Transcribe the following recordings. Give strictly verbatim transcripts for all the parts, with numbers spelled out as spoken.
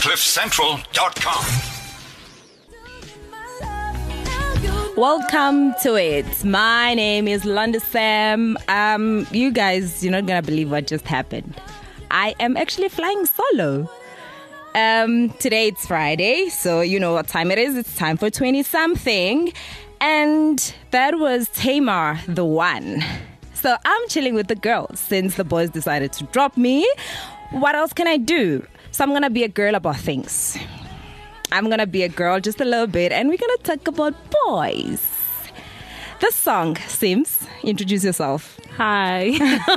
cliff central dot com. Welcome to it. My name is Londa Sam. Um, you guys, you're not gonna believe what just happened. I am actually flying solo. Um, today it's Friday, so you know what time it is. It's time for twenty something, and that was Tamar the One. So I'm chilling with the girls since the boys decided to drop me. What else can I do? So I'm gonna be a girl about things. I'm gonna be a girl just a little bit, and we're gonna talk about boys. This song, Sims, introduce yourself. Hi.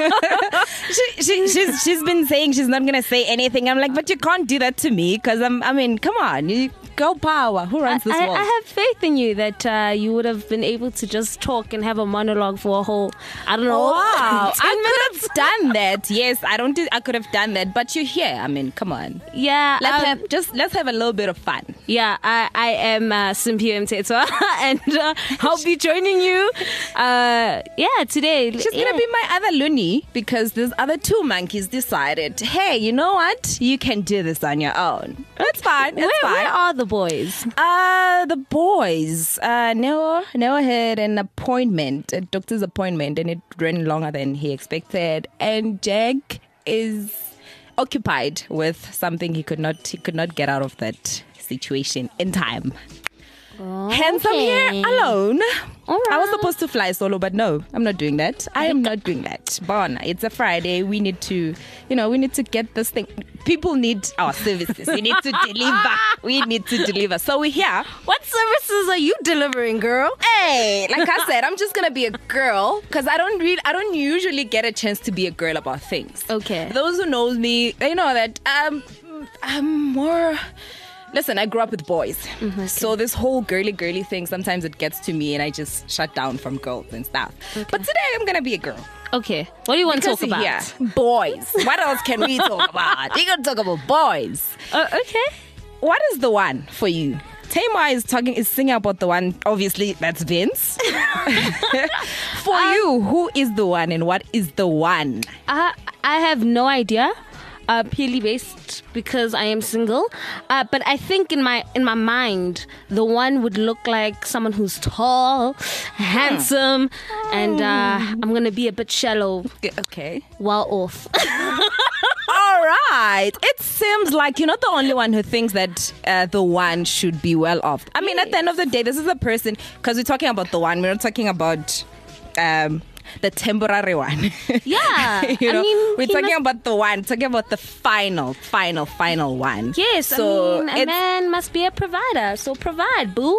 she, she, she's she's been saying she's not gonna say anything. I'm like, but you can't do that to me, because I'm. I mean, come on, you, girl power. Who runs I, this I, world? I have faith in you that uh, you would have been able to just talk and have a monologue for a whole, I don't know. Wow, ten I minutes. could have done that. Yes, I don't. Do, I could have done that, but you're here. I mean, come on. Yeah. Let's um, have just let's have a little bit of fun. Yeah, I, I am uh, Simpio Mtetwa, and uh, I'll be joining you. Uh, yeah, today. She's yeah. gonna be my other loony, because these other two monkeys decided, hey, you know what? You can do this on your own. It's fine. It's Where, fine. where are the boys? Uh, the boys. Uh, Noah, Noah had an appointment, a doctor's appointment, and it ran longer than he expected. And Jack is occupied with something he could not he could not get out of that situation in time. Okay. Hence, I'm here alone. All right. I was supposed to fly solo, but no, I'm not doing that. I am not doing that. Bon, it's a Friday. We need to, you know, we need to get this thing. People need our services. We need to deliver. We need to deliver. So we're here. What services are you delivering, girl? Hey, like I said, I'm just gonna be a girl, because I don't really, I don't usually get a chance to be a girl about things. Okay. Those who knows me, they know that um, I'm more. Listen, I grew up with boys. Mm-hmm, okay. So this whole girly, girly thing, sometimes it gets to me and I just shut down from girls and stuff. Okay. But today I'm going to be a girl. Okay. What do you want because, to talk about? Yeah, boys. What else can we talk about? We're going to talk about boys. Uh, okay. What is the one for you? Tamar is talking, is singing about the one. Obviously, that's Vince. For um, you, who is the one and what is the one? Uh, I have no idea. Uh, purely based because I am single, uh, but I think in my in my mind the one would look like someone who's tall, handsome, oh. and uh, I'm gonna be a bit shallow. Okay, well off. All right. It seems like you're not the only one who thinks that uh, the one should be well off. I mean, yes. At the end of the day, this is a person, because we're talking about the one. We're not talking about. Um, The temporary one. Yeah. you know, I mean, we're talking must... about the one, talking about the final, final, final one. Yes. So I mean, a man must be a provider. So provide, boo.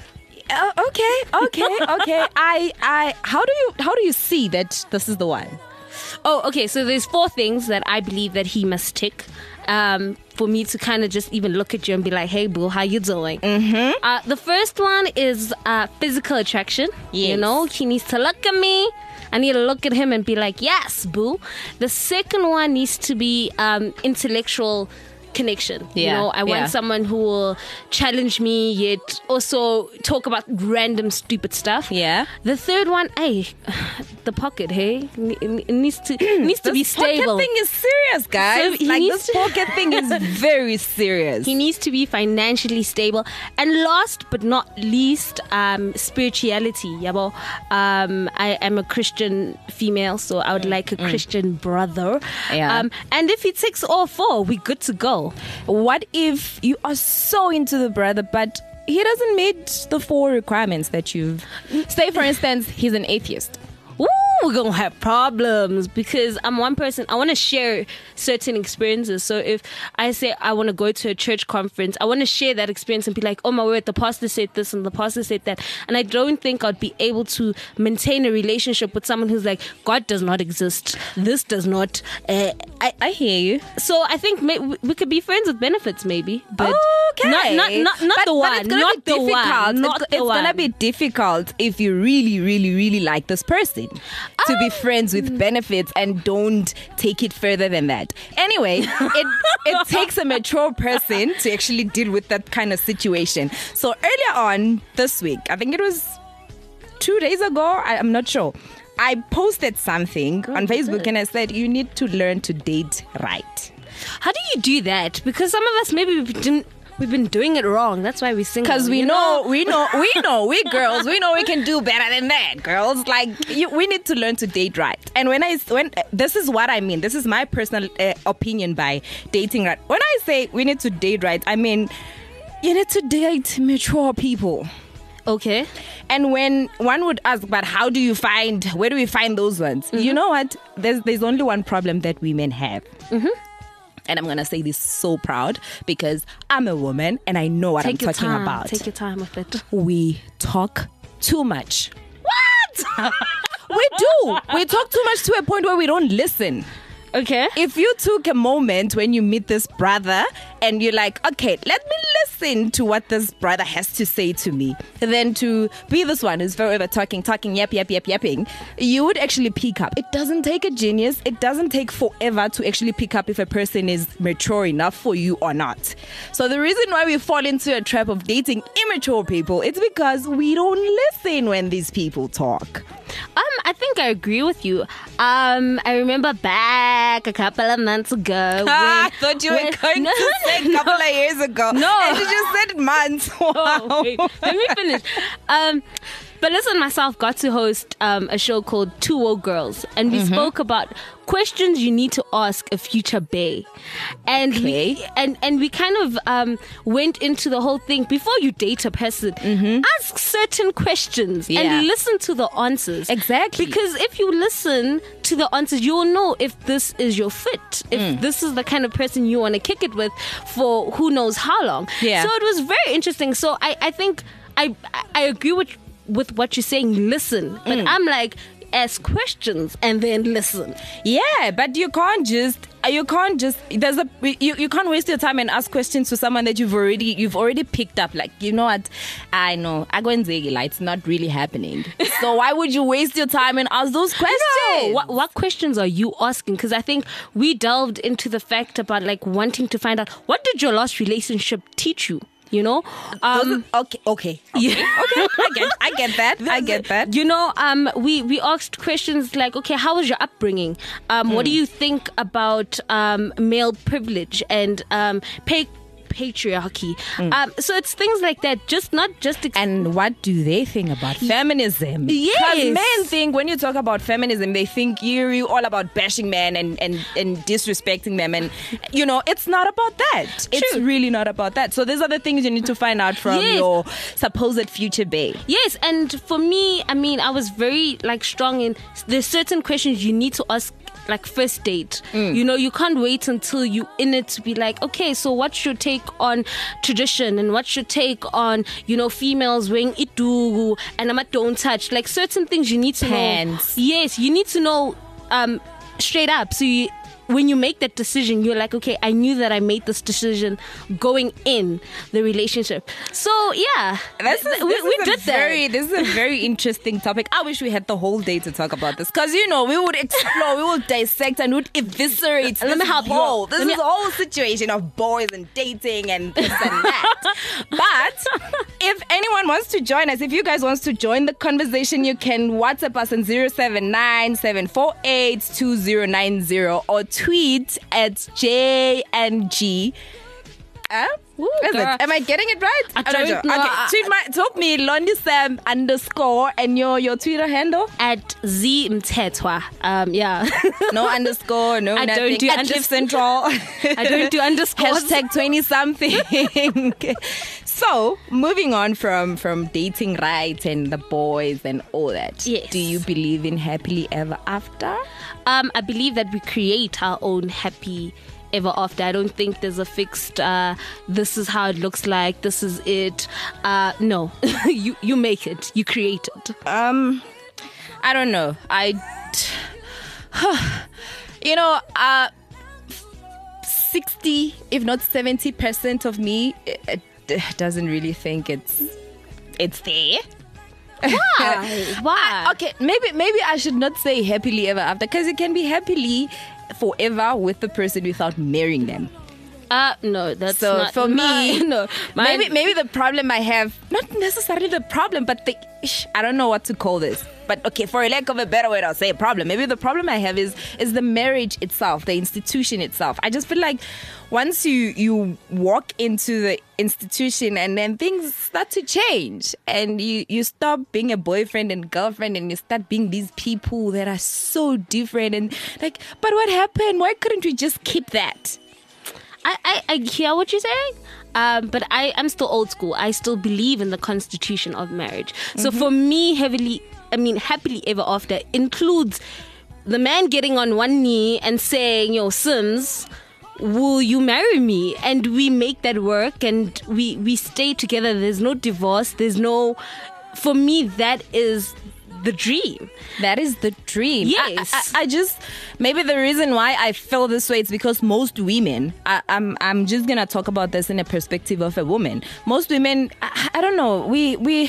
Uh, okay, okay, okay. I, I, how do you, how do you see that this is the one? Oh, okay. So there's four things that I believe that he must tick. Um, for me to kind of just even look at you and be like, hey, boo, how you doing? Mm-hmm. Uh, the first one is uh, physical attraction. Yes. You know, he needs to look at me. I need to look at him and be like, yes, boo. The second one needs to be um, intellectual connection. Yeah, you know, I want yeah. someone who will challenge me, yet also talk about random stupid stuff. Yeah. The third one, hey, the pocket, hey, it needs to needs to be stable. This pocket thing is serious, guys. So like this to, pocket thing is very serious. He needs to be financially stable. And last but not least, um, spirituality. Yabo. Um, I am a Christian female, so I would mm. like a mm. Christian brother. Yeah. Um, and if he takes all four, we're good to go. What if you are so into the brother, but he doesn't meet the four requirements that you've... Say, for instance, he's an atheist. Ooh, we're gonna have problems because I'm one person. I want to share certain experiences. So if I say I want to go to a church conference, I want to share that experience and be like, oh my word, the pastor said this and the pastor said that. And I don't think I'd be able to maintain a relationship with someone who's like, God does not exist. This does not. Uh, I, I hear you. So I think may, we could be friends with benefits maybe. But okay. Not, not, not, not but, the but one. It's gonna not be the difficult. one. Not it's the it's one. going to be difficult if you really, really, really like this person. To be friends with benefits and don't take it further than that. Anyway, it it takes a mature person to actually deal with that kind of situation. So earlier on this week, I think it was two days ago, I, I'm not sure, I posted something oh, on Facebook good. and I said, you need to learn to date right. How do you do that? Because some of us maybe we didn't. We've been doing it wrong. That's why we sing. Because we know, know, we know, we know, we girls, we know we can do better than that, girls. Like, you, we need to learn to date right. And when I, when this is what I mean. This is my personal uh, opinion by dating right. When I say we need to date right, I mean you need to date mature people. Okay. And when one would ask, but how do you find? Where do we find those ones? Mm-hmm. You know what? There's there's only one problem that women have. Mm-hmm. And I'm going to say this so proud because I'm a woman and I know what Take I'm talking time. about. Take your time with it. We talk too much. What? We do. We talk too much to a point where we don't listen. Okay. If you took a moment when you meet this brother and you're like, okay, let me listen to what this brother has to say to me, then to be this one who's forever talking, talking, yap, yap, yap, yapping, you would actually pick up. It doesn't take a genius. It doesn't take forever to actually pick up if a person is mature enough for you or not. So the reason why we fall into a trap of dating immature people, it's because we don't listen when these people talk. Um, I think I agree with you. Um, I remember back a couple of months ago. Ah, when, I thought you when, were going no, to say a couple no, of years ago. No. And you just said months. Wow. Oh, wait, let me finish. Um, but listen, myself got to host um, a show called Two Woke Girls. And we mm-hmm. spoke about questions you need to ask a future bae. And okay. we and, and we kind of um, went into the whole thing. Before you date a person, mm-hmm. ask certain questions yeah. and listen to the answers. Exactly. Because if you listen to the answers, you'll know if this is your fit. If mm. this is the kind of person you want to kick it with for who knows how long. Yeah. So it was very interesting. So I, I think I I agree with with what you're saying, listen. But mm. I'm like, ask questions and then listen. Yeah, but you can't just you can't just there's a you, you can't waste your time and ask questions to someone that you've already you've already picked up. Like, you know what, I know Agwenzegila, it's not really happening. So why would you waste your time and ask those questions? No. What, what questions are you asking? Because I think we delved into the fact about like wanting to find out, what did your last relationship teach you? You know, um, okay, okay, okay, yeah. okay. I get, I get that. I get that. You know, um, we we asked questions like, okay, how was your upbringing? Um, mm. What do you think about um male privilege and um pay? patriarchy. Mm. Um, so it's things like that, just not just... Ex- and what do they think about feminism? Yes. Because men think, when you talk about feminism, they think you're, you're all about bashing men and, and, and disrespecting them. And, you know, it's not about that. True. It's really not about that. So these are the things you need to find out from yes. your supposed future bae. Yes. And for me, I mean, I was very, like, strong in... There's certain questions you need to ask, like first date. Mm. You know, you can't wait until you in it to be like, okay, so what's your take on tradition and what's your take on, you know, females wearing itu and I'm at don't touch. Like certain things you need to Pants. know. Yes, you need to know um, straight up. So you, when you make that decision, you're like, okay, I knew that I made this decision going in the relationship. So yeah, this is, we, this we is did a very, that. This is a very interesting topic. I wish we had the whole day to talk about this, because you know we would explore, we would dissect and would eviscerate. Let this me help whole, you. This Let is me... a whole situation of boys and dating and this and that. But if anyone wants to join us, if you guys wants to join the conversation, you can WhatsApp us on zero seven nine seven four eight two zero nine zero or tweet at J and G. Uh, Ooh, is it? Am I getting it right? I don't know. know. Okay, tweet my tweet me Londisam underscore and your your Twitter handle at Z Mtetwa. Um, yeah. No underscore, no I nothing. don't do at under- Cliff Central. I don't do underscores. Hashtag twenty something. So moving on from from dating right and the boys and all that. Yes. Do you believe in happily ever after? Um, I believe that we create our own happy ever after. I don't think there's a fixed uh this is how it looks like, this is it. Uh no. you you make it, you create it. Um I don't know. I you know, uh sixty if not seventy percent of me it, it doesn't really think it's it's there. Why? Why? I, okay, maybe maybe I should not say happily ever after, because it can be happily forever with the person without marrying them. Uh, no, that's So not for my- me, no. Mine- maybe maybe the problem I have, not necessarily the problem, but the ish, I don't know what to call this. But okay, for a lack of a better way, I'll say problem. Maybe the problem I have is is the marriage itself, the institution itself. I just feel like once you you walk into the institution and then things start to change and you you stop being a boyfriend and girlfriend and you start being these people that are so different and like, but what happened? Why couldn't we just keep that? I, I, I hear what you're saying, um, but I, I'm still old school. I still believe in the constitution of marriage. So for me, heavily, I mean, happily ever after includes the man getting on one knee and saying, yo, Sims, will you marry me? And we make that work and we, we stay together. There's no divorce. There's no, for me, that is the dream. That is the dream. Yes. I, I, I just, maybe the reason why I feel this way is because most women, I, I'm I'm just going to talk about this in a perspective of a woman. Most women, I, I don't know, we, we,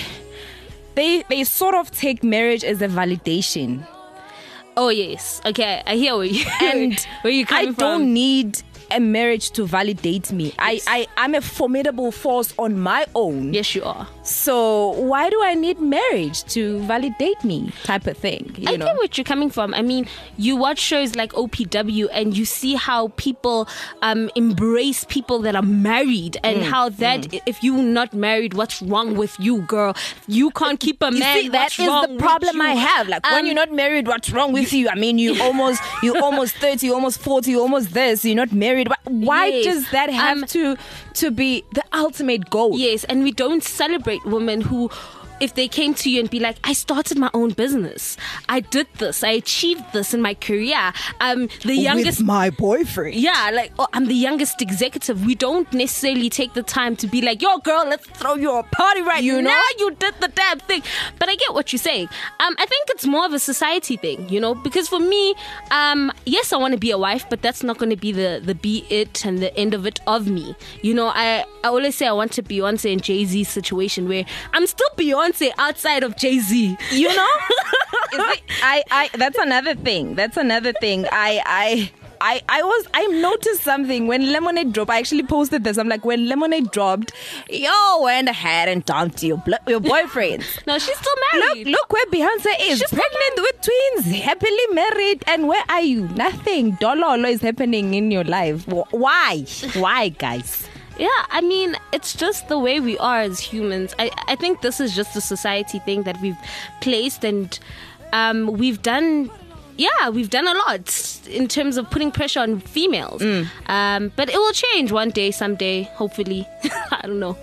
they, they sort of take marriage as a validation. Oh, yes. Okay, I hear where, you, And where you're coming I from. don't need a marriage to validate me. Yes. I, I, I'm a formidable force on my own. Yes, you are. So why do I need marriage to validate me type of thing? You I know? get what you're coming from. I mean, you watch shows like O P W and you see how people um, embrace people that are married and Mm, how that, if you're not married, what's wrong with you, girl? You can't keep a You man. see, that what's is wrong the with problem you? I have. Like Um, when you're not married, what's wrong with you? I mean, you almost, you almost thirty, you almost forty, you almost this. You're not married. Why- Why Yes. does that have Um, to to be the ultimate goal? Yes, and we don't celebrate women who, if they came to you and be like, I started my own business, I did this, I achieved this in my career. Um, the youngest. With my boyfriend. Yeah, like, oh, I'm the youngest executive. We don't necessarily take the time to be like, yo, girl, let's throw you a party right You now. know? You did the damn thing. But I get what you're saying. Um, I think it's more of a society thing, you know, because for me, um, yes, I want to be a wife, but that's not going to be the, the be it and the end of it of me. You know, I, I always say I want to Beyonce and Jay-Z situation where I'm still Beyonce outside of Jay-Z. You know? Is it- I, I, that's another thing. That's another thing. I, I, I, I was, I noticed something when Lemonade dropped. I actually posted this. I'm like, when Lemonade dropped, yo went ahead and dumped your, blo- your boyfriends. No, she's still Look, married. look where Beyonce is. She's Pregnant with twins, happily married. And where are you? Nothing. Dololo is happening in your life. Wh- Why? Why, guys? Yeah, I mean, it's just the way we are as humans. I, I think this is just a society thing that we've placed and um, we've done, yeah, we've done a lot in terms of putting pressure on females. Mm. Um, but it will change one day, someday, hopefully. I don't know.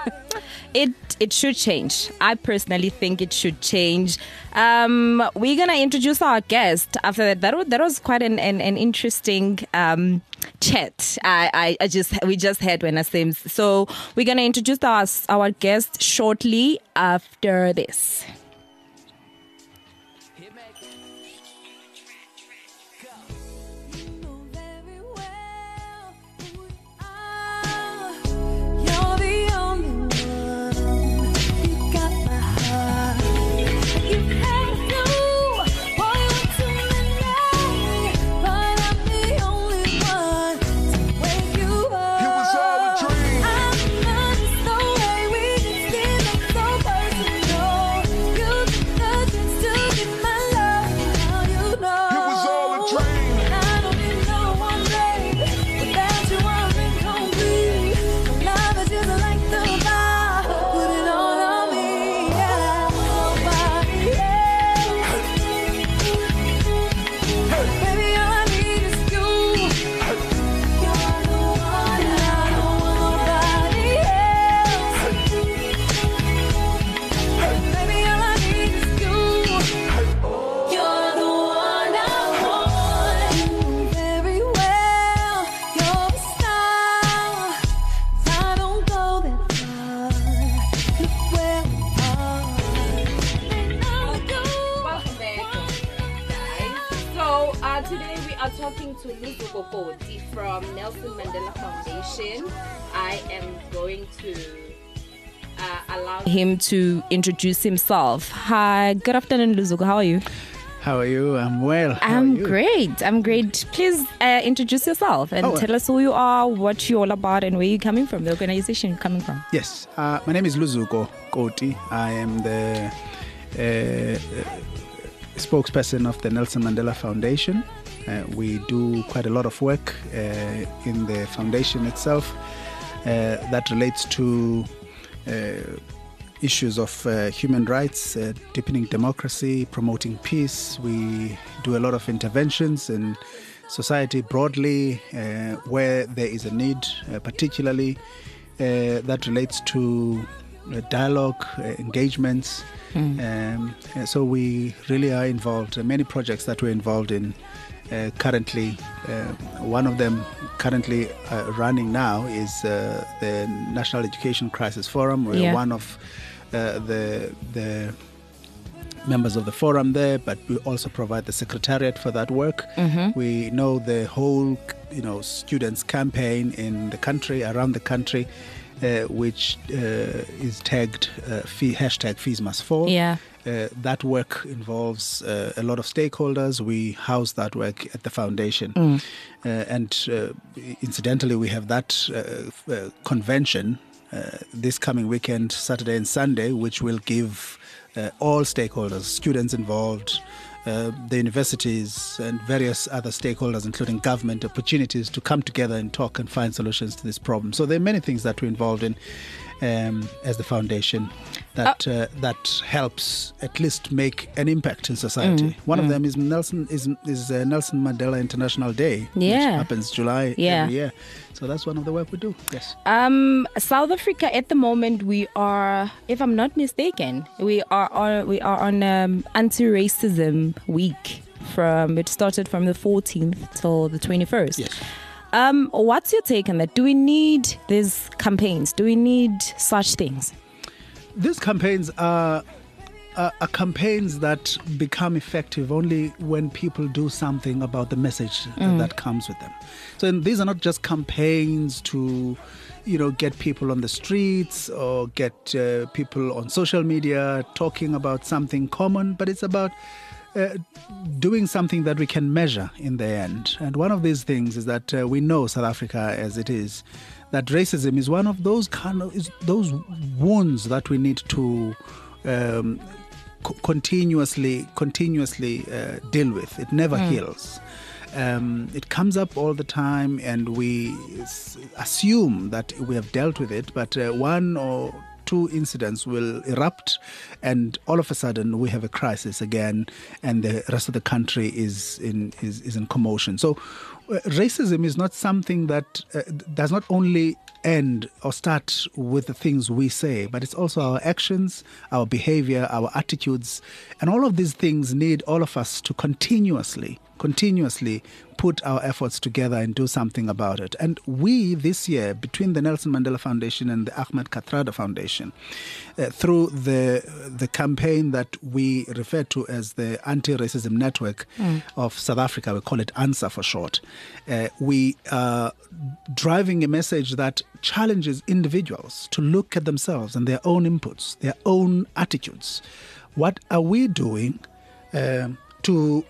It it should change. I personally think it should change. Um, we're gonna introduce our guest after that. That was, that was quite an an, an interesting um, chat. I, I I just we just had when I Sims. So we're gonna introduce our our guest shortly after this. Talking to Luzu Kokoti from Nelson Mandela Foundation. I am going to uh, allow him to introduce himself. Hi, good afternoon, Luzuko. How are you? How are you? I'm well. How I'm are you? great. I'm great. Please uh, introduce yourself and Oh, uh, tell us who you are, what you're all about, and where you're coming from, the organization you're coming from. Yes, uh, my name is Luzuko Koti. I am the uh, spokesperson of the Nelson Mandela Foundation. Uh, we do quite a lot of work uh, in the foundation itself uh, that relates to uh, issues of uh, human rights, uh, deepening democracy, promoting peace. We do a lot of interventions in society broadly uh, where there is a need, uh, particularly uh, that relates to uh, dialogue, uh, engagements. Mm. Um, uh, so we really are involved. Uh, many projects that we're involved in uh, currently. Uh, one of them currently uh, running now is uh, the National Education Crisis Forum. We're Yeah. one of uh, the the members of the forum there, but we also provide the secretariat for that work. Mm-hmm. We know the whole, you know, students campaign in the country, around the country, uh, which uh, is tagged uh, fee, hashtag fees must fall. Yeah. Uh, that work involves uh, a lot of stakeholders. We house that work at the foundation. Mm. Uh, and uh, incidentally, we have that uh, uh, convention uh, this coming weekend, Saturday and Sunday, which will give uh, all stakeholders, students involved, uh, the universities and various other stakeholders, including government, opportunities to come together and talk and find solutions to this problem. So there are many things that we're involved in um, as the foundation that uh, that helps at least make an impact in society. Mm, One mm. of them is Nelson is is uh, Nelson Mandela International Day, Yeah. which happens July Yeah. every year. So that's one of the work we do. Yes. Um, South Africa at the moment, we are, if I'm not mistaken, we are on, we are on um, anti-racism week. From it started from the fourteenth till the twenty-first. Yes. Um, what's your take on that? Do we need these campaigns? Do we need such things? These campaigns are, are, are campaigns that become effective only when people do something about the message Mm. that comes with them. So and these are not just campaigns to, you know, get people on the streets or get uh, people on social media talking about something common, but it's about Uh, doing something that we can measure in the end. And one of these things is that uh, we know South Africa as it is, that racism is one of those kind of is those wounds that we need to um, co- continuously continuously uh, deal with. It never mm. heals. Um, it comes up all the time, and we s- assume that we have dealt with it, but uh, one or two incidents will erupt, and all of a sudden we have a crisis again, and the rest of the country is in is, is in commotion. So uh, racism is not something that uh, does not only end or start with the things we say, but it's also our actions, our behavior, our attitudes, and all of these things need all of us to continuously continuously put our efforts together and do something about it. And we, this year, between the Nelson Mandela Foundation and the Ahmed Kathrada Foundation, uh, through the the campaign that we refer to as the Anti-Racism Network mm. of South Africa, we call it ANSA for short, uh, we are driving a message that challenges individuals to look at themselves and their own inputs, their own attitudes. What are we doing um, to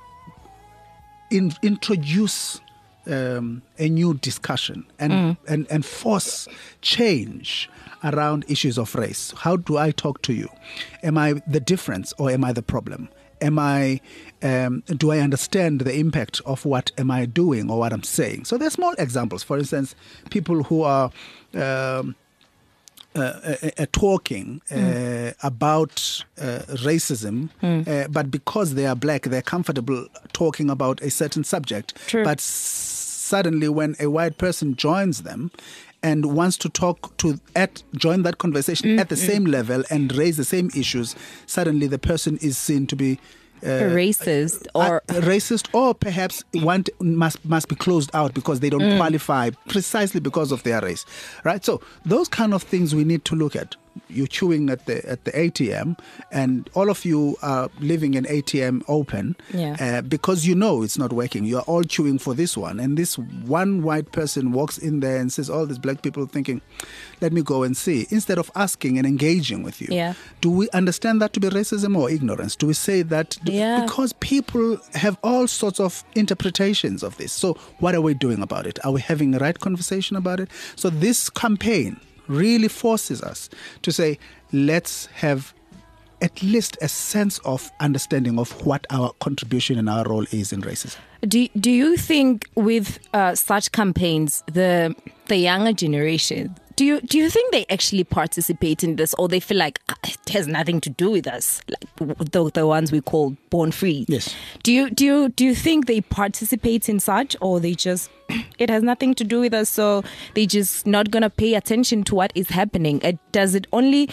In, introduce um, a new discussion and, mm. and and force change around issues of race? How do I talk to you? Am I the difference or am I the problem? Am I? Um, do I understand the impact of what am I doing or what I'm saying? So there are small examples. For instance, people who are um, Uh, uh, uh, talking uh, mm. about uh, racism, mm. uh, but because they are black, they're comfortable talking about a certain subject. True. But s- suddenly when a white person joins them and wants to talk to, at join that conversation mm. at the mm. same level and raise the same issues, suddenly the person is seen to be Uh, racist or uh, racist or perhaps want must must be closed out because they don't mm. qualify precisely because of their race, right? So those kind of things we need to look at. you're queuing at the at the A T M, and all of you are leaving an A T M open Yeah. uh, because you know it's not working. You are all queuing for this one, and this one white person walks in there and says, all these black people thinking, let me go and see, instead of asking and engaging with you. Yeah. Do we understand that to be racism or ignorance? Do we say that Yeah. because people have all sorts of interpretations of this? So what are we doing about it? Are we having a right conversation about it? So this campaign really forces us to say, let's have at least a sense of understanding of what our contribution and our role is in racism. Do Do you think with uh, such campaigns, the the younger generation, do you do you think they actually participate in this, or they feel like "Ah, it has nothing to do with us, like the the ones we call born free? Yes. Do you do you do you think they participate in such, or they just it has nothing to do with us, so they just not gonna pay attention to what is happening? It, does it only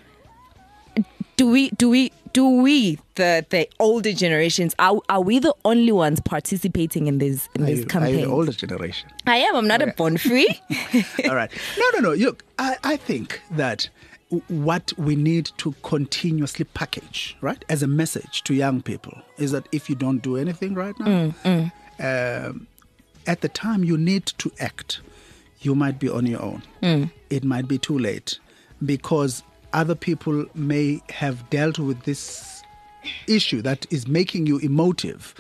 do we do we do we the the older generations are are we the only ones participating in this in Are this you, are campaign? you the older generation? I am. I'm not Okay. a born free. All right. No, no, no. Look, I, I think that w- what we need to continuously package, right, as a message to young people is that if you don't do anything right now, Mm, um, at the time you need to act, you might be on your own. mm. It might be too late because other people may have dealt with this issue that is making you emotive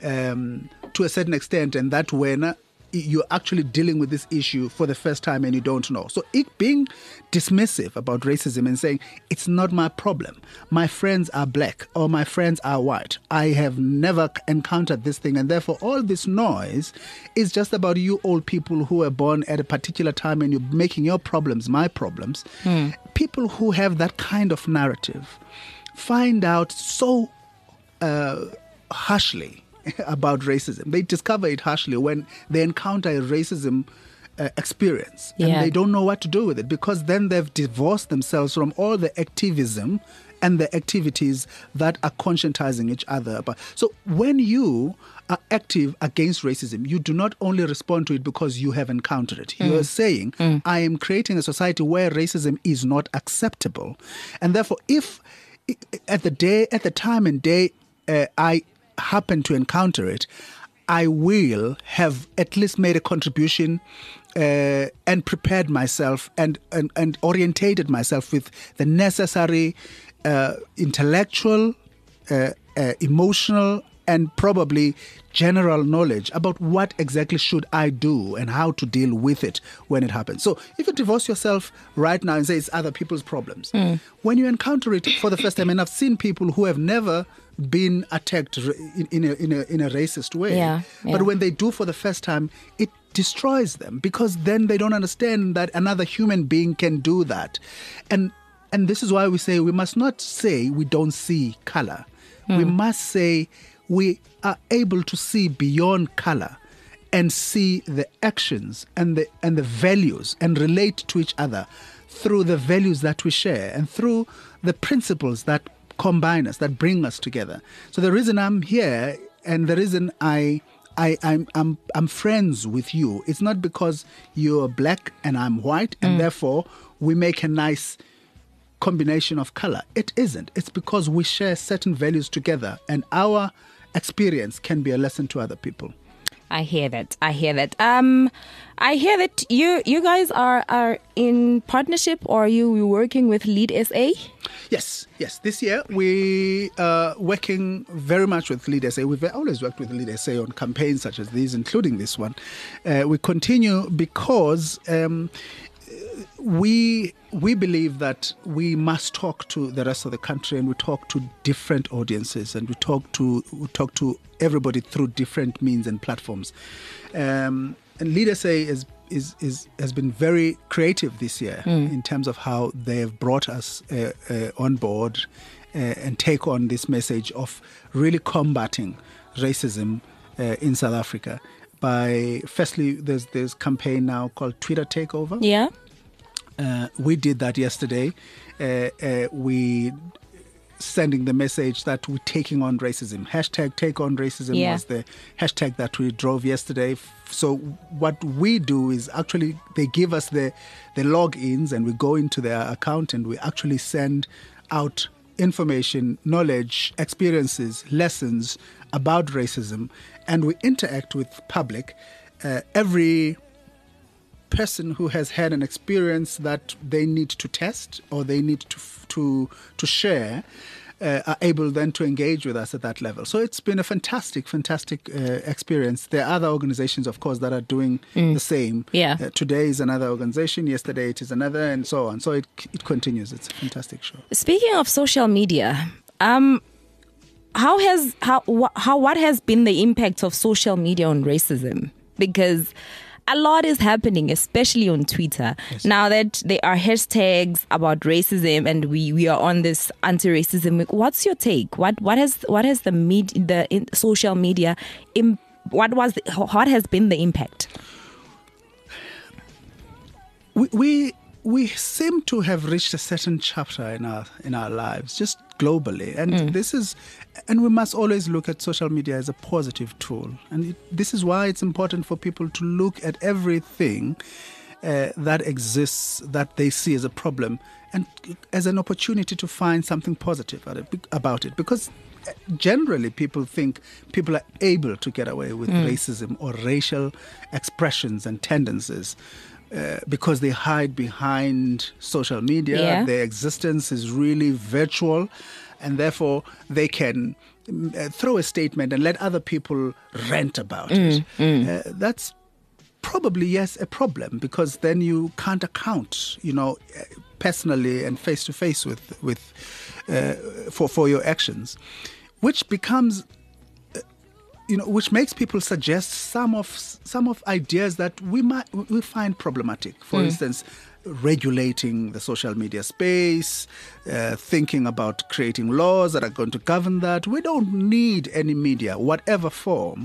um, to a certain extent, and that when uh, you're actually dealing with this issue for the first time and you don't know. So it being dismissive about racism and saying, it's not my problem. My friends are black or my friends are white. I have never encountered this thing. And therefore, all this noise is just about you old people who were born at a particular time and you're making your problems my problems. Mm. People who have that kind of narrative find out so uh, harshly about racism. They discover it harshly when they encounter a racism uh, experience, and Yeah. they don't know what to do with it because then they've divorced themselves from all the activism and the activities that are conscientizing each other about. So when you are active against racism, you do not only respond to it because you have encountered it. You are saying, I am creating a society where racism is not acceptable. And therefore, if at the day, at the time and day, uh, I happen to encounter it, I will have at least made a contribution uh, and prepared myself and, and, and orientated myself with the necessary uh, intellectual, uh, uh, emotional, and probably general knowledge about what exactly should I do and how to deal with it when it happens. So if you divorce yourself right now and say it's other people's problems, mm. when you encounter it for the first time, and I've seen people who have never been attacked in, in, a, in, a, in a racist way, Yeah, yeah. but when they do for the first time, it destroys them because then they don't understand that another human being can do that. And and this is why we say we must not say we don't see color. Mm. We must say we are able to see beyond color and see the actions and the and the values and relate to each other through the values that we share and through the principles that combine us, that bring us together. So the reason I'm here and the reason I I, I'm, I'm I'm friends with you, it's not because you're black and I'm white and mm. therefore we make a nice combination of color. It isn't. It's because we share certain values together and our experience can be a lesson to other people. I hear that. I hear that. Um, I hear that you you guys are, are in partnership, or are you working with Lead S A? Yes, yes. This year we are working very much with Lead S A. We've always worked with Lead S A on campaigns such as these, including this one. Uh, we continue because um, we we believe that we must talk to the rest of the country, and we talk to different audiences, and we talk to we talk to everybody through different means and platforms. Um, and Lead S A is is is has been very creative this year mm. in terms of how they have brought us uh, uh, on board uh, and take on this message of really combating racism uh, in South Africa. By firstly, there's this campaign now called Twitter Takeover. Yeah. Uh, we did that yesterday. Uh, uh, we sending the message that we're taking on racism. Hashtag take on racism Yeah. was the hashtag that we drove yesterday. So what we do is actually they give us the, the logins and we go into their account and we actually send out information, knowledge, experiences, lessons about racism, and we interact with public. Uh, every person who has had an experience that they need to test or they need to to to share uh, are able then to engage with us at that level. So it's been a fantastic, fantastic uh, experience. There are other organizations, of course, that are doing mm. the same. Yeah. Uh, today is another organization, yesterday it is another, and so on. So it it continues. It's a fantastic show. Speaking of social media, um, how has how wh- how what has been the impact of social media on racism? Because a lot is happening, especially on Twitter. Yes. Now that there are hashtags about racism and we, we are on this anti-racism week, what's your take? What what has what has the med, the in social media im, what was the, what has been the impact? We, we we seem to have reached a certain chapter in our in our lives, just globally, and mm. this is, and we must always look at social media as a positive tool, and it, this is why it's important for people to look at everything uh, that exists that they see as a problem and as an opportunity to find something positive about it, because generally people think people are able to get away with mm. racism or racial expressions and tendencies. Uh, because they hide behind social media, yeah. their existence is really virtual, and therefore they can uh, throw a statement and let other people rant about mm, it. Mm. Uh, that's probably, yes, a problem, because then you can't account, you know, personally and face to face with with uh, for for your actions, which becomes. You know, which makes people suggest some of some of ideas that we might we find problematic. For mm. instance, regulating the social media space, uh, thinking about creating laws that are going to govern that. We don't need any media, whatever form,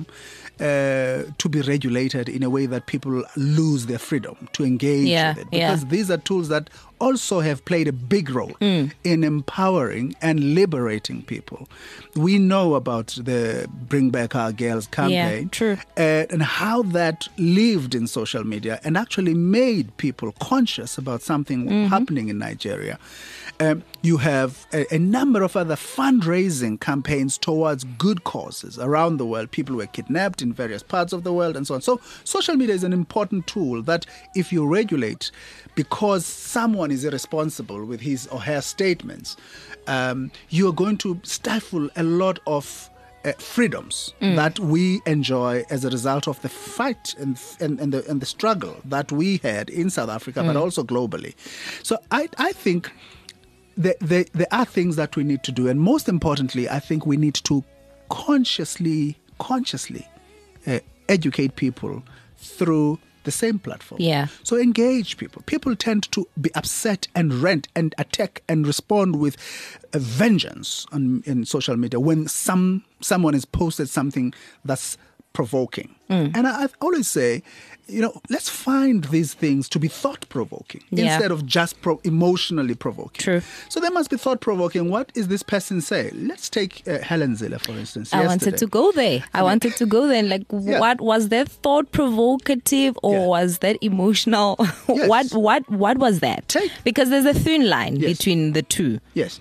uh, to be regulated in a way that people lose their freedom to engage yeah, with it. Because yeah. these are tools that also have played a big role mm. in empowering and liberating people. We know about the Bring Back Our Girls campaign yeah, true. Uh, and how that lived in social media and actually made people conscious about something mm-hmm. happening in Nigeria. Um, you have a, a number of other fundraising campaigns towards good causes around the world. People were kidnapped in various parts of the world and so on. So social media is an important tool that if you regulate, because someone is irresponsible with his or her statements, um, you are going to stifle a lot of Uh, freedoms mm. that we enjoy as a result of the fight and and, and, the, and the struggle that we had in South Africa, mm. but also globally. So I, I think that there, there are things that we need to do. And most importantly, I think we need to consciously, consciously uh, educate people through the same platform. Yeah. So engage people. People tend to be upset and rant and attack and respond with a vengeance on, in social media when some someone has posted something that's provoking. Mm. And I, I always say, you know, let's find these things to be thought-provoking yeah. instead of just pro- emotionally provoking. True. So they must be thought-provoking. What is this person saying? Let's take uh, Helen Zille, for instance. I yesterday. wanted to go there. I wanted to go there. Like, yeah. what was that thought-provocative or yeah. was that emotional? Yes. what what what was that? Take, because there's a thin line yes. between the two. Yes.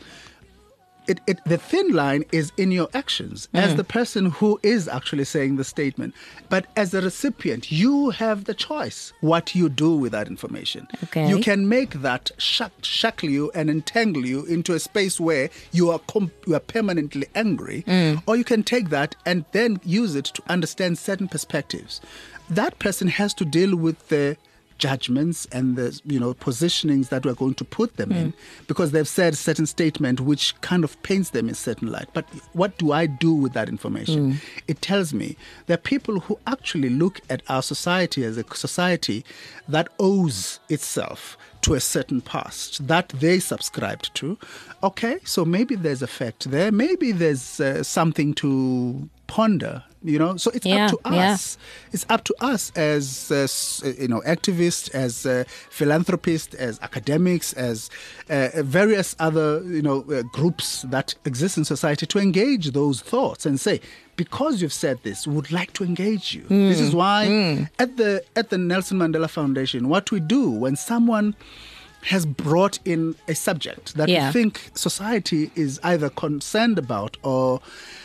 It, it, the thin line is in your actions mm. as the person who is actually saying the statement. But as a recipient, you have the choice what you do with that information. Okay. You can make that shack- shackle you and entangle you into a space where you are, comp- you are permanently angry, mm. or you can take that and then use it to understand certain perspectives. That person has to deal with the judgments and the you know positionings that we're going to put them mm. in, because they've said a certain statement which kind of paints them in a certain light. But what do I do with that information? Mm. It tells me there are people who actually look at our society as a society that owes itself to a certain past that they subscribed to. Okay, so maybe there's a fact there. Maybe there's uh, something to ponder You know, so it's Yeah, up to yeah. us. It's up to us as uh, s- uh, you know, activists, as uh, philanthropists, as academics, as uh, various other you know uh, groups that exist in society to engage those thoughts and say, because you've said this, we would like to engage you. Mm. This is why at the at the Nelson Mandela Foundation, what we do when someone has brought in a subject that Yeah. we think society is either concerned about or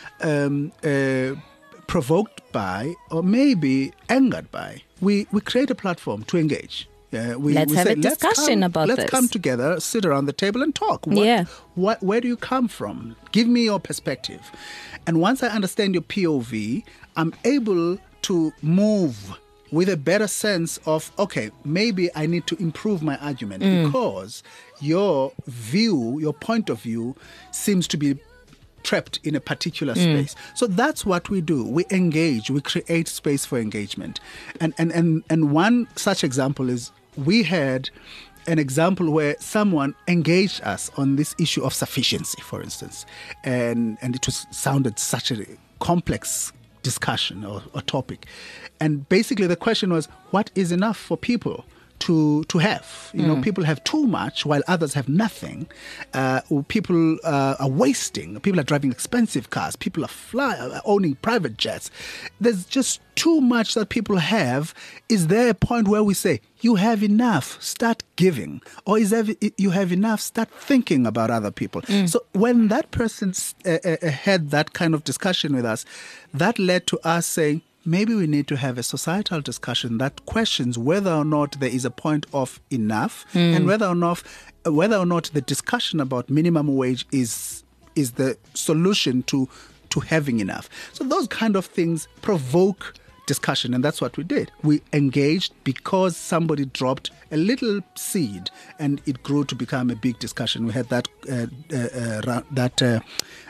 um, uh, provoked by or maybe angered by, we, we create a platform to engage. Uh, we, Let's we have say, a discussion come, about let's this." come together, sit around the table and talk. What, Yeah. What, where do you come from? Give me your perspective. And once I understand your P O V, I'm able to move with a better sense of, okay, maybe I need to improve my argument because your view, your point of view seems to be trapped in a particular space. So that's what we do. We engage, we create space for engagement. And and and, and one such example is we had an example where someone engaged us on this issue of sufficiency, for instance. And and it was sounded such a complex discussion or, or topic. And basically the question was, what is enough for people to to have? You know, people have too much while others have nothing. Uh, or people uh, are wasting. People are driving expensive cars. People are fly, are owning private jets. There's just too much that people have. Is there a point where we say, you have enough, start giving? Or is there, you have enough, start thinking about other people? So when that person uh, uh, had that kind of discussion with us, that led to us saying, maybe we need to have a societal discussion that questions whether or not there is a point of enough and whether or not whether or not the discussion about minimum wage is is the solution to to having enough. So those kind of things provoke discussion, and that's what we did. We engaged because somebody dropped a little seed and it grew to become a big discussion. We had that uh, uh, uh, that uh,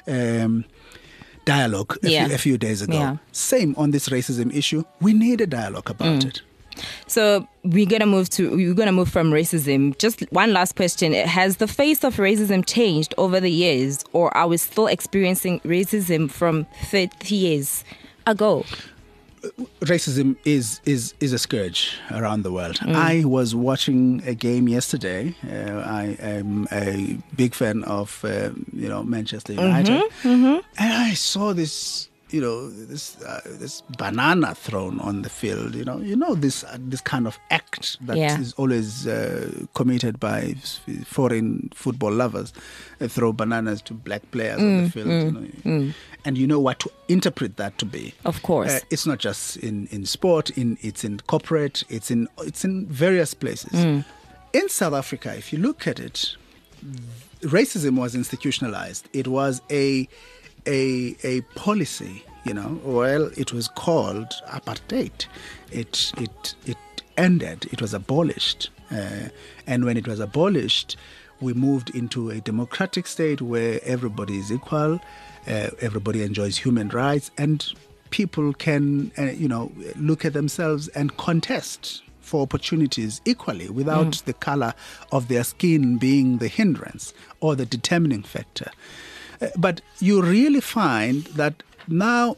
um, dialogue a, Yeah. few, a few days ago. Yeah. Same on this racism issue. We need a dialogue about it. So we're gonna move to we're gonna move from racism. Just one last question: has the face of racism changed over the years, or are we still experiencing racism from thirty years ago? Racism is, is, is a scourge around the world. I was watching a game yesterday. Uh, I am a big fan of uh, you know Manchester United, and I saw this you know this uh, this banana thrown on the field. You know you know this uh, this kind of act that Yeah. is always uh, committed by f- foreign football lovers. They throw bananas to black players on the field. you know, and you know what to interpret that to be. Of course. Uh, it's not just in, in sport, in it's in corporate, it's in it's in various places. In South Africa, if you look at it, racism was institutionalized. It was a a a policy, you know. Well, it was called apartheid. It it it ended. It was abolished, uh, and when it was abolished, we moved into a democratic state where everybody is equal. Uh, everybody enjoys human rights, and people can, uh, you know, look at themselves and contest for opportunities equally without the color of their skin being the hindrance or the determining factor. Uh, but you really find that now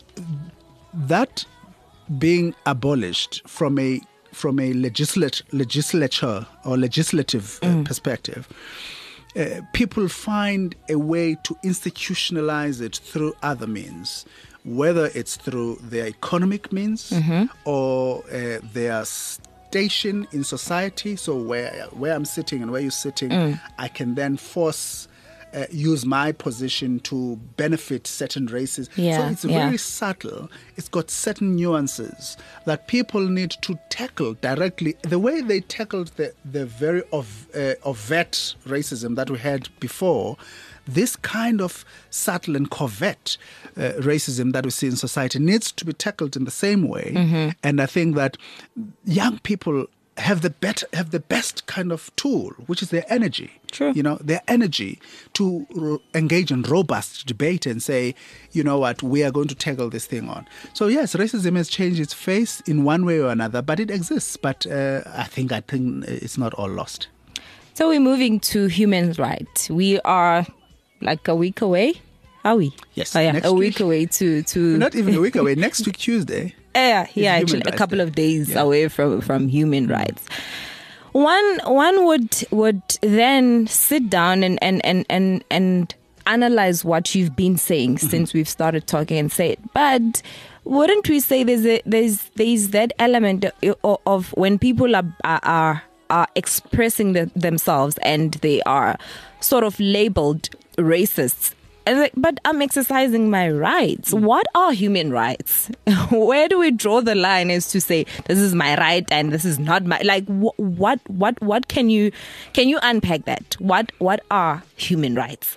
that being abolished from a from a legislat- legislature or legislative uh, perspective, Uh, people find a way to institutionalize it through other means, whether it's through their economic means or uh, their station in society. So where where I'm sitting and where you're sitting, I can then force uh, use my position to benefit certain races. Yeah, so it's yeah. very subtle. It's got certain nuances that people need to tackle directly. The way they tackled the, the very ov, uh, overt racism that we had before, this kind of subtle and covert uh, racism that we see in society needs to be tackled in the same way. And I think that young people have the better, have the best kind of tool, which is their energy. True. You know, their energy to r- engage in robust debate and say, you know what, we are going to tackle this thing on. So yes, racism has changed its face in one way or another, but it exists. But uh, I think I think it's not all lost. So we're moving to human rights. We are like a week away Are we? Yes, Oh, yeah. next A week week. away to to. We're not even a week away. Next week, Tuesday. Yeah, yeah. Human Actually, a Rights couple Day. of days Yeah. away from from human rights. One one would would then sit down and and and and, and analyze what you've been saying Mm-hmm. since we've started talking and say it. But wouldn't we say there's a, there's there's that element of, of when people are are are expressing the, themselves and they are sort of labeled racists. And like, but I'm exercising my rights. What are human rights? Where do we draw the line as to say this is my right and this is not my like? Wh- what what what can you can you unpack that? What what are human rights?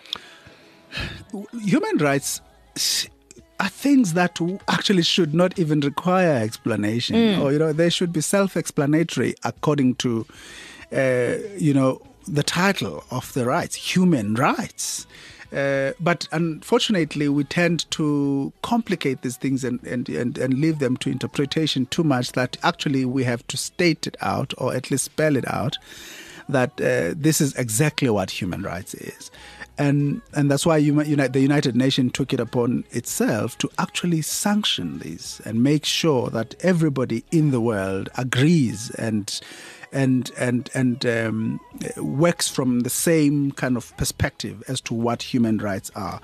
Human rights are things that w- actually should not even require explanation, Mm. or you know, they should be self-explanatory according to, uh, you know, the title of the rights, human rights. Uh, but unfortunately, we tend to complicate these things and, and, and, and leave them to interpretation too much that actually we have to state it out, or at least spell it out, that uh, this is exactly what human rights is. And and that's why you, you know, the United Nations took it upon itself to actually sanction these and make sure that everybody in the world agrees and and and and um, works from the same kind of perspective as to what human rights are.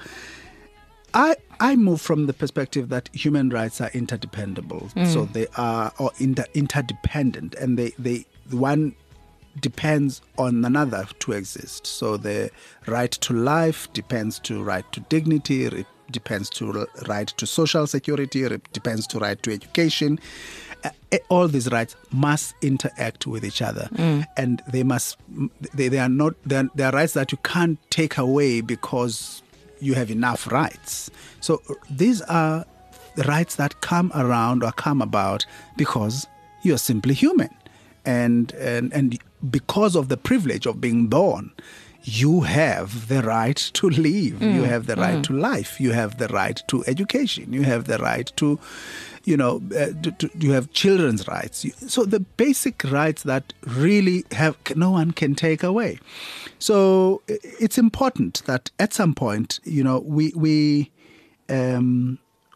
I I move from the perspective that human rights are interdependable, Mm. so they are or inter, interdependent, and they they one depends on another to exist. So the right to life depends to right to dignity, it depends to right to social security, it depends to right to education. Uh, all these rights must interact with each other, mm. and they must they, they are not they are, they are rights that you can't take away because you have enough rights. So these are the rights that come around or come about because you're simply human. And, and and because of the privilege of being born, you have the right to live. Mm, you have the right mm. to life. You have the right to education. You have the right to, you know, uh, to, to, you have children's rights. So the basic rights that really have no one can take away. So it's important that at some point, you know, we we. Um,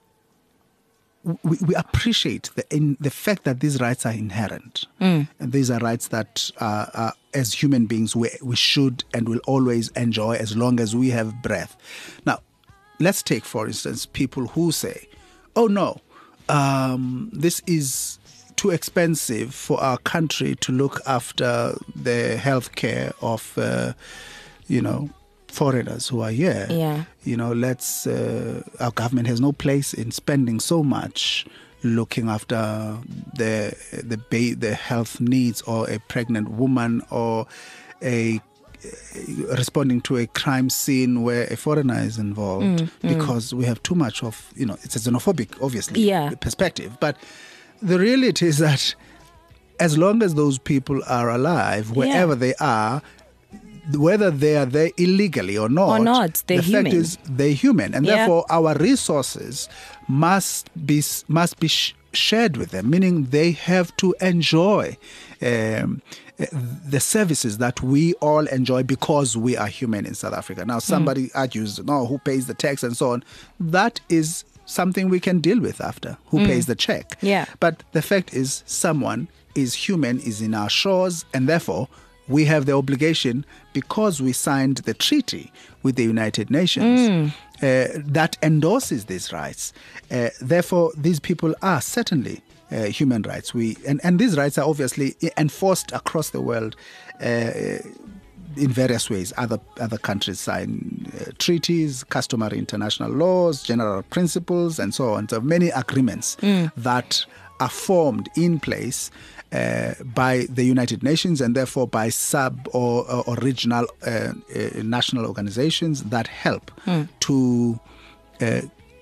We, we appreciate the in, the fact that these rights are inherent. Mm. And these are rights that, uh, uh, as human beings, we, we should and will always enjoy as long as we have breath. Now, let's take, for instance, people who say, oh, no, um, this is too expensive for our country to look after the health care of, uh, you know, foreigners who are here. Yeah. You know, let's, uh, our government has no place in spending so much looking after the the ba- the health needs or a pregnant woman or a responding to a crime scene where a foreigner is involved, mm, because mm. we have too much of, you know, it's a xenophobic, obviously, yeah. perspective. But the reality is that as long as those people are alive, wherever yeah. they are, whether they are there illegally or not, or not the human. fact is they're human, and yeah. therefore our resources must be must be sh- shared with them. Meaning they have to enjoy um, the services that we all enjoy because we are human in South Africa. Now, somebody mm. argues, no, who pays the tax and so on. That is something we can deal with after. Who mm. pays the check? Yeah. But the fact is, someone is human, is in our shores, and therefore we have the obligation, because we signed the treaty with the United Nations mm. uh, that endorses these rights. Uh, therefore, these people are certainly uh, human rights. We and, and these rights are obviously enforced across the world uh, in various ways. Other other countries sign uh, treaties, customary international laws, general principles, and so on. So many agreements mm. that are formed in place Uh, by the United Nations and therefore by sub or, or, or regional uh, uh, national organizations that help mm. to uh,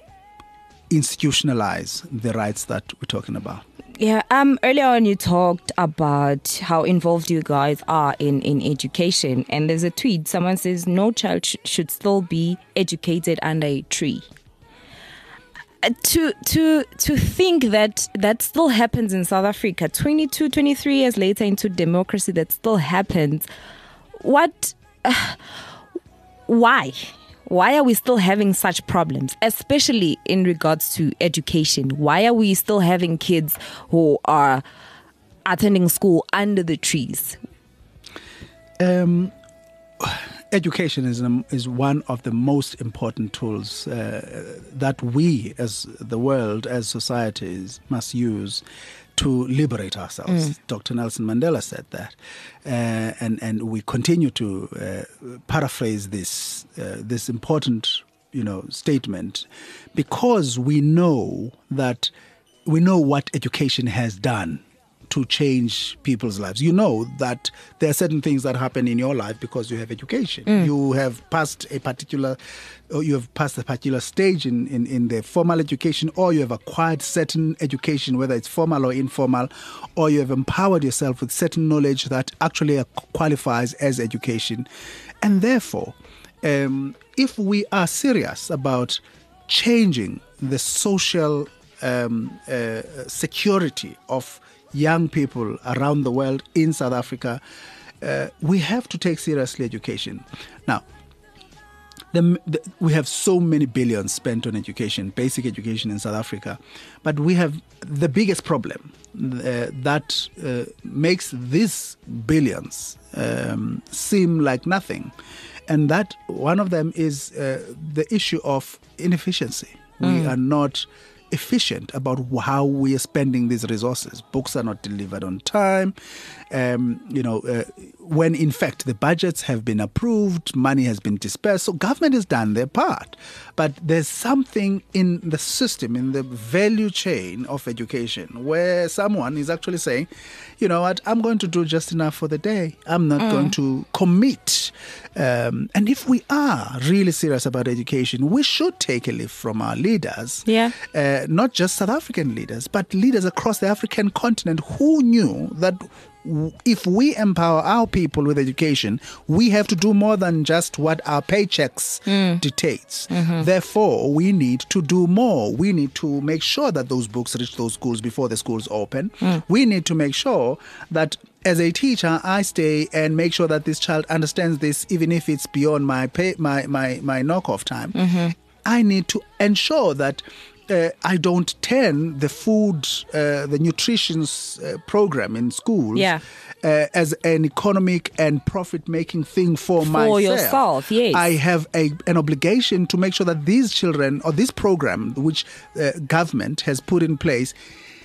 institutionalize the rights that we're talking about. Yeah, um, earlier on you talked about how involved you guys are in, in education, and there's a tweet, someone says no child sh- should still be educated under a tree. To to to think that that still happens in South Africa, twenty-two, twenty-three years later into democracy, that still happens. What? Uh, why? why are we still having such problems, especially in regards to education? Why are we still having kids who are attending school under the trees? Um, education is um, is one of the most important tools uh, that we, as the world, as societies, must use to liberate ourselves. Mm. Doctor Nelson Mandela said that, uh, and and we continue to uh, paraphrase this uh, this important, you know, statement, because we know that we know what education has done to change people's lives. You know that there are certain things that happen in your life because you have education. Mm. You have passed a particular, or you have passed a particular stage in, in, in the formal education, or you have acquired certain education, whether it's formal or informal, or you have empowered yourself with certain knowledge that actually qualifies as education. And therefore, um, if we are serious about changing the social um, uh, security of young people around the world, in South Africa, uh, we have to take seriously education. Now, the, the, we have so many billions spent on education, basic education in South Africa, but we have the biggest problem uh, that uh, makes these billions um, seem like nothing. And that one of them is uh, the issue of inefficiency. Mm. We are not efficient about how we are spending these resources. Books are not delivered on time. Um, you know, uh, when in fact the budgets have been approved, money has been dispersed. So government has done their part. But there's something in the system, in the value chain of education, where someone is actually saying, you know what, I'm going to do just enough for the day. I'm not mm. going to commit. Um, and if we are really serious about education, we should take a leaf from our leaders. Yeah. Uh, not just South African leaders, but leaders across the African continent who knew that if we empower our people with education, we have to do more than just what our paychecks mm. dictates. Mm-hmm. Therefore, we need to do more. We need to make sure that those books reach those schools before the schools open. Mm. We need to make sure that as a teacher, I stay and make sure that this child understands this, even if it's beyond my pay, my, my, my knock-off time. Mm-hmm. I need to ensure that Uh, I don't turn the food, uh, the nutrition uh, program in schools yeah. uh, as an economic and profit-making thing for, for myself. For yourself, yes. I have a, an obligation to make sure that these children, or this program, which uh, government has put in place,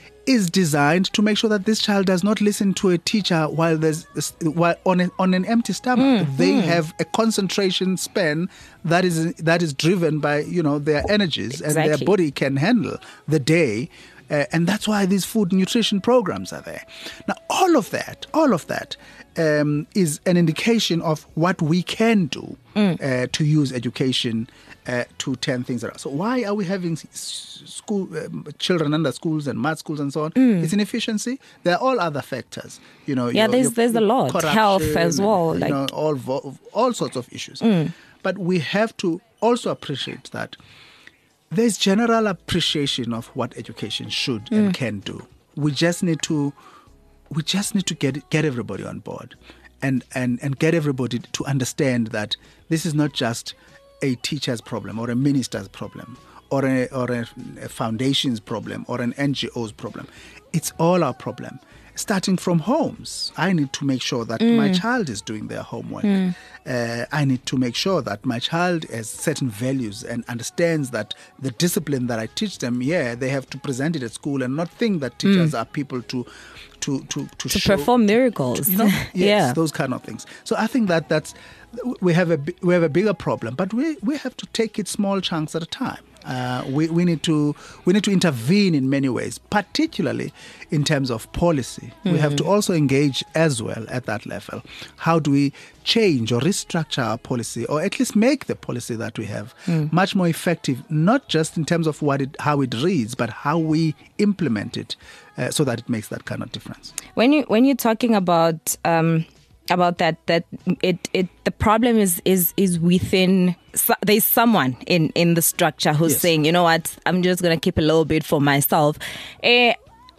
is designed to make sure that this child does not listen to a teacher while there's while on a, on an empty stomach. Mm, they mm. have a concentration span that is that is driven by, you know, their energies, exactly. and their body can handle the day. Uh, and that's why these food nutrition programs are there. Now, all of that, all of that um, is an indication of what we can do mm. uh, to use education uh, to turn things around. So why are we having school um, children under schools and math schools and so on? Mm. It's inefficiency. There are all other factors. You know, yeah, your, there's your, there's a lot. Health as well, and, like you know, all vo- all sorts of issues. Mm. But we have to also appreciate that there's general appreciation of what education should mm. and can do. We just need to, we just need to get get everybody on board, and, and, and get everybody to understand that this is not just a teacher's problem or a minister's problem or a, or a, a foundation's problem or an N G O's problem. It's all our problem. Starting from homes, I need to make sure that mm. my child is doing their homework. Mm. Uh, I need to make sure that my child has certain values and understands that the discipline that I teach them, yeah, they have to present it at school and not think that teachers mm. are people to to to to, to show, perform miracles. To, you know, yes, yeah, those kind of things. So I think that that's we have a we have a bigger problem, but we we have to take it small chunks at a time. Uh, we, we need to we need to intervene in many ways, particularly in terms of policy. Mm-hmm. We have to also engage as well at that level. How do we change or restructure our policy, or at least make the policy that we have mm. much more effective, not just in terms of what it, how it reads, but how we implement it, uh, so that it makes that kind of difference. When you when you're talking about um, about that that it it the problem is is is within. So there's someone in, in the structure who's yes. saying, you know what, I'm just going to keep a little bit for myself. Uh,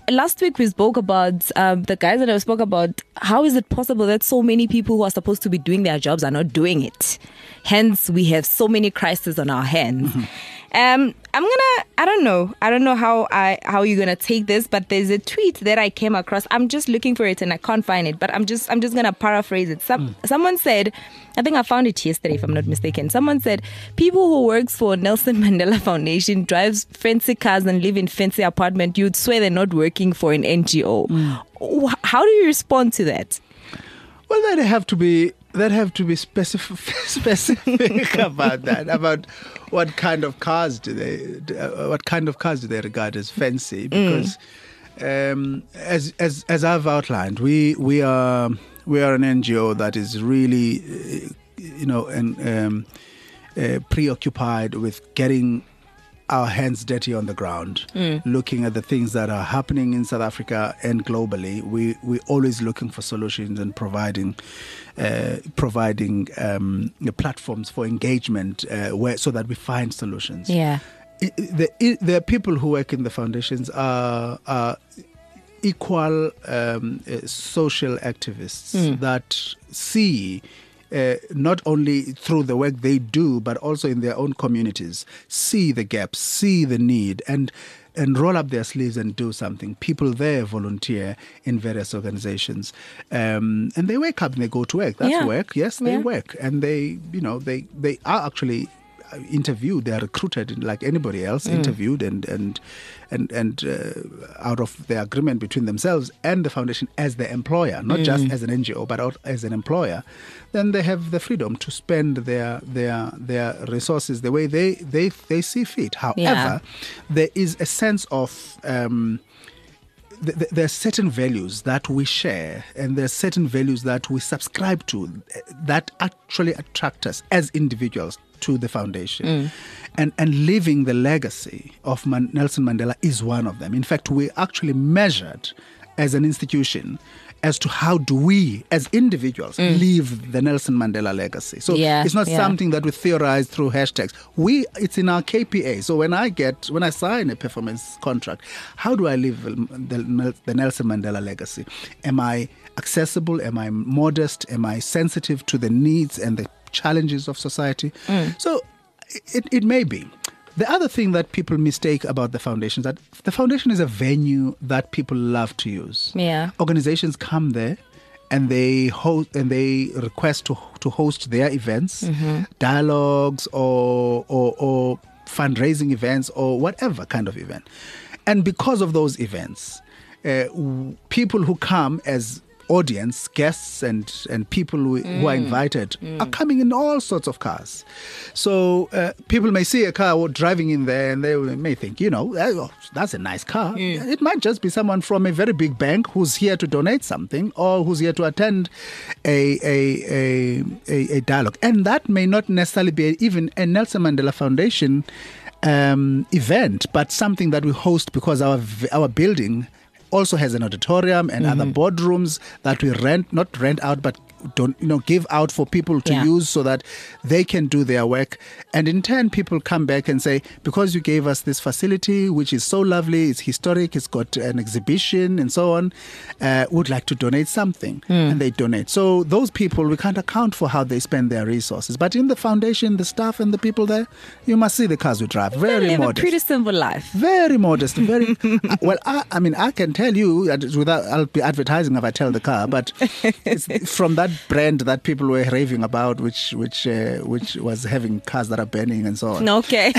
last week we spoke about um, the guys that I spoke about. How is it possible that so many people who are supposed to be doing their jobs are not doing it? Hence, we have so many crises on our hands. Mm-hmm. Um, I'm gonna. I don't know. I don't know how I how you're gonna take this, but there's a tweet that I came across. I'm just looking for it and I can't find it. But I'm just I'm just gonna paraphrase it. Some mm. someone said, I think I found it yesterday, if I'm not mistaken. Someone said, people who works for Nelson Mandela Foundation drives fancy cars and live in fancy apartment. You'd swear they're not working for an N G O. Mm. How do you respond to that? Well, that have to be that have to be specific specific about that. About what kind of cars do they uh, what kind of cars do they regard as fancy? Because mm. um, as as as I've outlined, we we are we are an N G O that is really uh, you know and um, uh, preoccupied with getting our hands dirty on the ground, mm. looking at the things that are happening in South Africa and globally. We we're always looking for solutions and providing uh, providing um, platforms for engagement, uh, where so that we find solutions. Yeah, it, the it, the people who work in the foundations are are equal um, uh, social activists mm. that see. Uh, not only through the work they do, but also in their own communities, see the gaps, see the need, and and roll up their sleeves and do something. People there volunteer in various organizations, um, and they wake up and they go to work. That's yeah. work. Yes, they yeah. work, and they, you know, they they are actually interviewed. They are recruited like anybody else, mm. interviewed and and and and uh, out of the agreement between themselves and the foundation as the employer, not mm. just as an N G O, but as an employer. Then they have the freedom to spend their their their resources the way they they, they see fit. However, yeah. there is a sense of um, th- th- there are certain values that we share, and there are certain values that we subscribe to that actually attract us as individuals to the foundation. Mm. And and leaving the legacy of Man- Nelson Mandela is one of them. In fact, we actually measured as an institution as to how do we, as individuals, mm. leave the Nelson Mandela legacy. So yeah, it's not yeah. something that we theorize through hashtags. We, it's in our K P A. So when I get, when I sign a performance contract, how do I live the, the Nelson Mandela legacy? Am I accessible? Am I modest? Am I sensitive to the needs and the challenges of society? Mm. So it, it may be. The other thing that people mistake about the foundation is that the foundation is a venue that people love to use. Yeah. Organizations come there and they host and they request to to host their events, mm-hmm. dialogues or, or or fundraising events or whatever kind of event. And because of those events, uh, people who come as audience, guests and, and people who, mm. who are invited mm. are coming in all sorts of cars. So uh, people may see a car driving in there and they may think, you know, oh, that's a nice car. Mm. It might just be someone from a very big bank who's here to donate something or who's here to attend a a, a, a, a dialogue. And that may not necessarily be even a Nelson Mandela Foundation um, event, but something that we host because our our building also has an auditorium and mm-hmm. other boardrooms that we rent, not rent out, but don't you know give out for people to yeah. use so that they can do their work. And in turn, people come back and say, because you gave us this facility, which is so lovely, it's historic, it's got an exhibition and so on, uh, would like to donate something. Mm. And they donate. So those people, we can't account for how they spend their resources. But in the foundation, the staff and the people there, you must see the cars we drive. Very they live modest. A pretty simple life. Very modest. Very well. I, I mean, I can tell you that without I'll be advertising if I tell the car, but it's from that brand that people were raving about, which which uh, which was having cars that are burning and so on. Okay.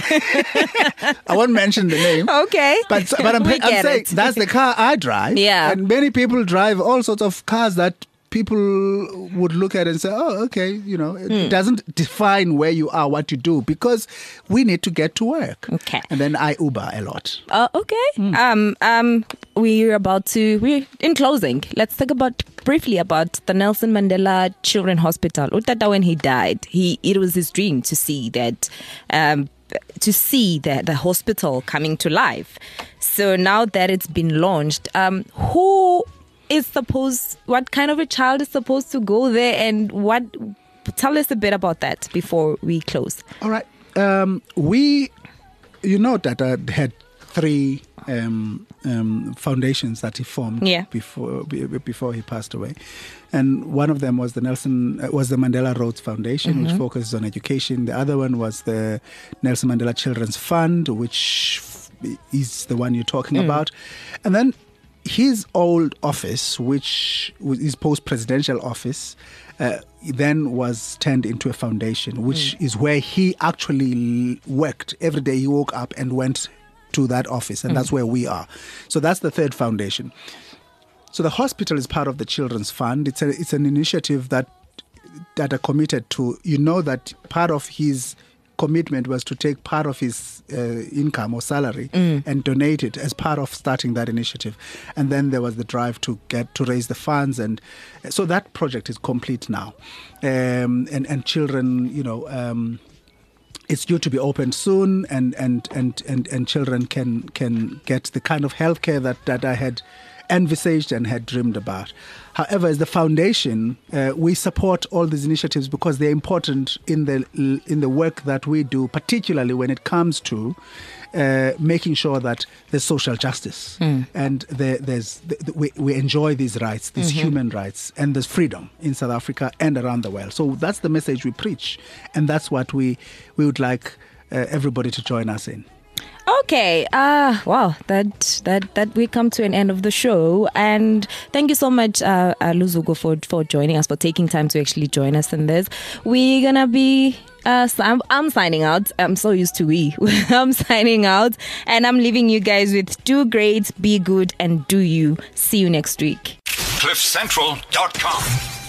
I won't mention the name. Okay. But but I'm, I'm saying it. That's the car I drive. Yeah. And many people drive all sorts of cars that people would look at and say, oh, okay, you know, it hmm. doesn't define where you are, what you do, because we need to get to work. Okay. And then I Uber a lot. Uh, okay. Mm. Um, um, we're about to, we're in closing. Let's talk about briefly about the Nelson Mandela Children's Hospital. Utata, when he died, he it was his dream to see that, um, to see the, the hospital coming to life. So now that it's been launched, um, who is supposed, what kind of a child is supposed to go there, and what, tell us a bit about that before we close. All right. Um, we, you know that I had three um, um, foundations that he formed Yeah. before be- before he passed away, and one of them was the Nelson uh, was the Mandela Rhodes Foundation, Mm-hmm. which focuses on education. The other one was the Nelson Mandela Children's Fund, which f- is the one you're talking Mm. about, and then his old office, which was his post-presidential office, uh, then was turned into a foundation, which Mm. is where he actually l- worked. Every day he woke up and went to that office, and Mm. that's where we are. So that's the third foundation. So the hospital is part of the Children's Fund. It's a, it's an initiative that that are committed to. You know that part of his commitment was to take part of his uh, income or salary Mm. and donate it as part of starting that initiative. And then there was the drive to get to raise the funds, and so that project is complete now. Um, and and children, you know. Um, It's due to be opened soon, and and, and, and, and children can can get the kind of healthcare that, that I had envisaged and had dreamed about. However, as the foundation, uh, we support all these initiatives because they're important in the in the work that we do, particularly when it comes to uh, making sure that there's social justice Mm. and there, there's th- th- we, we enjoy these rights, these Mm-hmm. human rights, and there's freedom in South Africa and around the world. So that's the message we preach, and that's what we we would like uh, everybody to join us in. Okay. Uh wow. That that that we come to an end of the show, and thank you so much, uh, uh Luzuko, for for joining us, for taking time to actually join us in this. We're gonna be. Uh, so I'm, I'm signing out. I'm so used to we. I'm signing out, and I'm leaving you guys with do great, be good, and do you. See you next week. cliff central dot com